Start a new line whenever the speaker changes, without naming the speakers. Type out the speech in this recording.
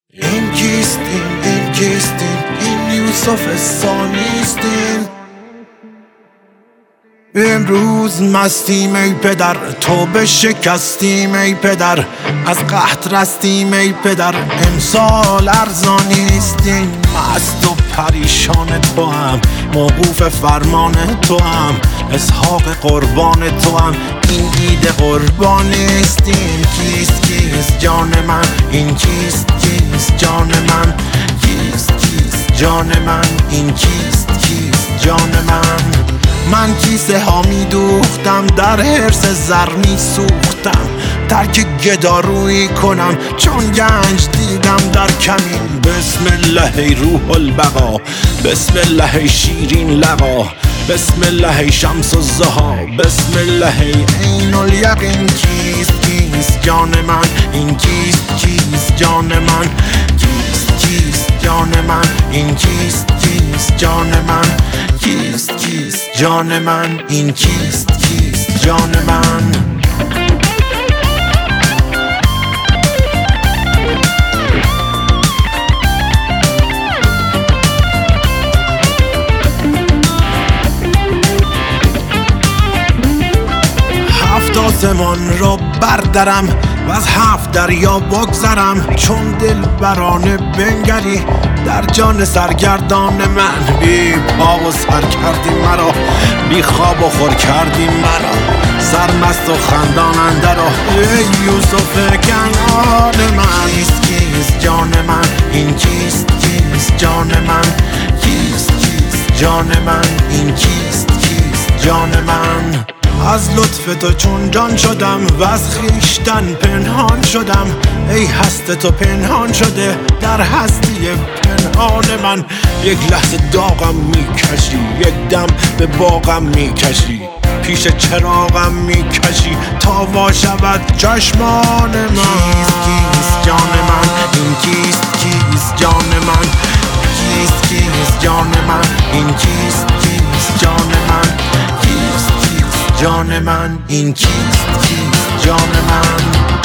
این کیستین، این کیستین، این یوسف ثانیستین. امروز مستیم ای پدر، توبه شکستیم ای پدر، از قحط رستیم ای پدر، امسال ارزانیستیم. مست و پریشان تو هم، موقوف فرمان تو هم، اسحاق قربان تو هم، این عید قربانیستیم. کیست کیست جان من، این کیست کیست جان من، کیست کیست جان من، این کیست کیست جان من. من کیسه ها می دوختم، در حرص زر می سوختم، ترک گدارویی کنم چون گنج دیدم در کمین. بسم الله ای روح البقا، بسم الله ای شیرین لقا، بسم الله ای شمس الضحی، بسم الله ای عین الیقین. کیست کیست جان من، این کیست کیست جان من، کیست کیست جان من، این کیست کیست جان من، کیست کیست جان من، این کیست کیست جان من. هفت آسمان را بردرم و از 7 دریا بگذرم، چون دل برانه بنگری در جان سرگردان من. بی پا و سر کردی مرا، بی خواب و خور کردی مرا، سرمست و خندان اندرا ای یوسف کنعان من. کیست کیست جان من، این کیست کیست جان من، کیست کیست جان من، این کیست کیست جان من. از لطف تو چون جان شدم و از خویشتن پنهان شدم، ای هست تو پنهان شده در هستی پنهان من. یک لحظه داغم میکشی، یک دم به باغم میکشی، پیش چراغم میکشی تا وا شود چشمان من. کیست کیست جان من، این کیست کیست جان من، کیست کیست جان من، این کیست کیست جان من، کیست کیست جان من، این کیست کیست جان من.